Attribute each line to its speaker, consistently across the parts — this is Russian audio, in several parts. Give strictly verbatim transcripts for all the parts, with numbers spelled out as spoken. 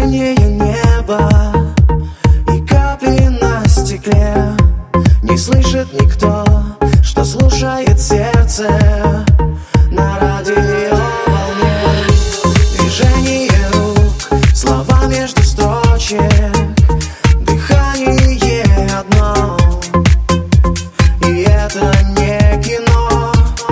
Speaker 1: синее небо и капли на стекле. Не слышит никто, что слушает сердце на радиоволне. Движение рук, слова между строчек, дыхание одно, и это не кино.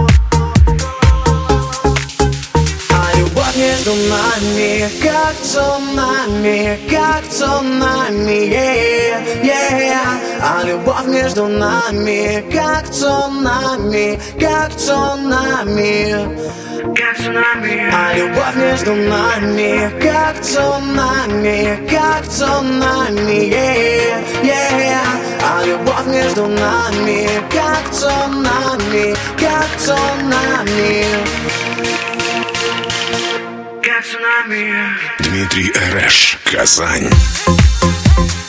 Speaker 1: А любовь между нами, как цунами, как цунами, yeah, yeah. А любовь между нами, как цунами, как цунами, как цунами. А любовь между нами, как цунами, как цунами, yeah, yeah. А любовь между нами, как цунами, как цунами, как цунами.
Speaker 2: Дмитрий Эреш, Казань.